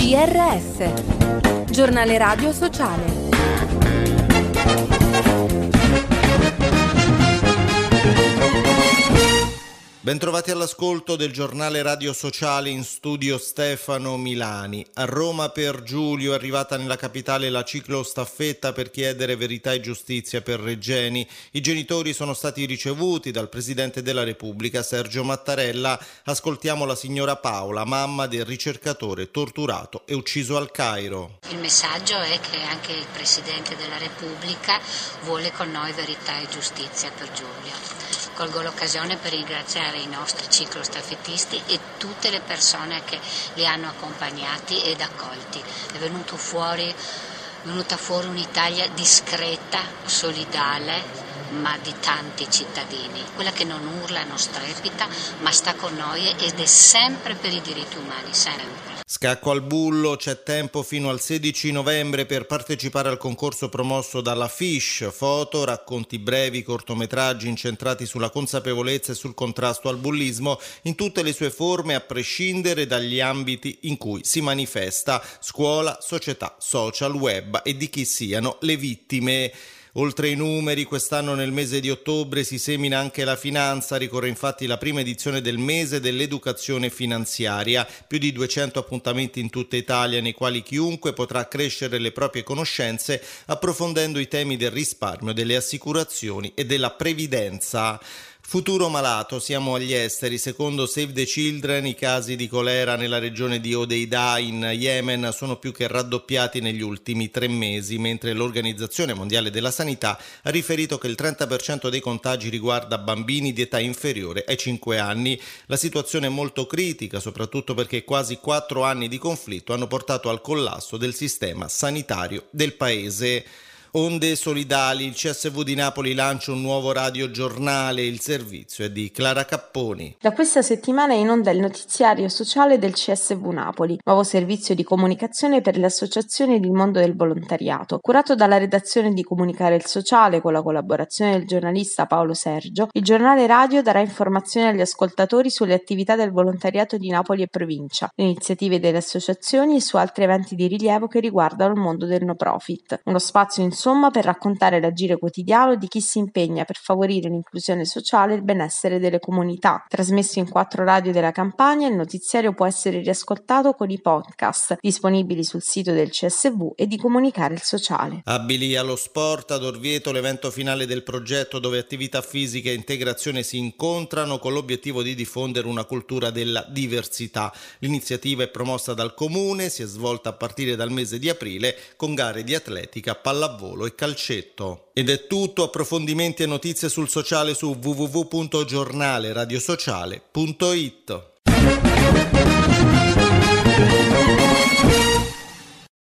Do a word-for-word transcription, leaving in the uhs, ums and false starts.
G R S, Giornale Radio Sociale. Bentrovati all'ascolto del Giornale Radio Sociale, in studio Stefano Milani. A Roma per Giulio è arrivata nella capitale la ciclostaffetta per chiedere verità e giustizia per Regeni. I genitori sono stati ricevuti dal Presidente della Repubblica Sergio Mattarella. Ascoltiamo la signora Paola, mamma del ricercatore torturato e ucciso al Cairo. Il messaggio è che anche il Presidente della Repubblica vuole con noi verità e giustizia per Giulio. Colgo l'occasione per ringraziare i nostri ciclostaffettisti e tutte le persone che li hanno accompagnati ed accolti. È venuto fuori, è venuta fuori un'Italia discreta, solidale, ma di tanti cittadini. Quella che non urla, non strepita, ma sta con noi ed è sempre per i diritti umani, sempre. Scacco al bullo, c'è tempo fino al sedici novembre per partecipare al concorso promosso dalla Fish, foto, racconti brevi, cortometraggi incentrati sulla consapevolezza e sul contrasto al bullismo in tutte le sue forme a prescindere dagli ambiti in cui si manifesta, scuola, società, social, web e di chi siano le vittime. Oltre ai numeri, quest'anno nel mese di ottobre si semina anche la finanza, ricorre infatti la prima edizione del mese dell'educazione finanziaria, più di duecento appuntamenti in tutta Italia nei quali chiunque potrà accrescere le proprie conoscenze approfondendo i temi del risparmio, delle assicurazioni e della previdenza. Futuro malato, siamo agli esteri. Secondo Save the Children i casi di colera nella regione di Hodeida in Yemen sono più che raddoppiati negli ultimi tre mesi, mentre l'Organizzazione Mondiale della Sanità ha riferito che il trenta per cento dei contagi riguarda bambini di età inferiore ai cinque anni. La situazione è molto critica, soprattutto perché quasi quattro anni di conflitto hanno portato al collasso del sistema sanitario del paese. Onde solidali, il C S V di Napoli lancia un nuovo radiogiornale, il servizio è di Clara Capponi. Da questa settimana è in onda il notiziario sociale del C S V Napoli, nuovo servizio di comunicazione per le associazioni del mondo del volontariato. Curato dalla redazione di Comunicare il Sociale con la collaborazione del giornalista Paolo Sergio, il giornale radio darà informazioni agli ascoltatori sulle attività del volontariato di Napoli e provincia, le iniziative delle associazioni e su altri eventi di rilievo che riguardano il mondo del no profit. Uno spazio in Insomma, per raccontare l'agire quotidiano di chi si impegna per favorire l'inclusione sociale e il benessere delle comunità. Trasmesso in quattro radio della Campania, il notiziario può essere riascoltato con i podcast disponibili sul sito del C S V e di Comunicare il Sociale. Abili allo sport, ad Orvieto l'evento finale del progetto dove attività fisica e integrazione si incontrano con l'obiettivo di diffondere una cultura della diversità. L'iniziativa è promossa dal Comune, si è svolta a partire dal mese di aprile con gare di atletica, pallavolo e calcetto. Ed è tutto, approfondimenti e notizie sul sociale su w w w punto giornale radiosociale punto it.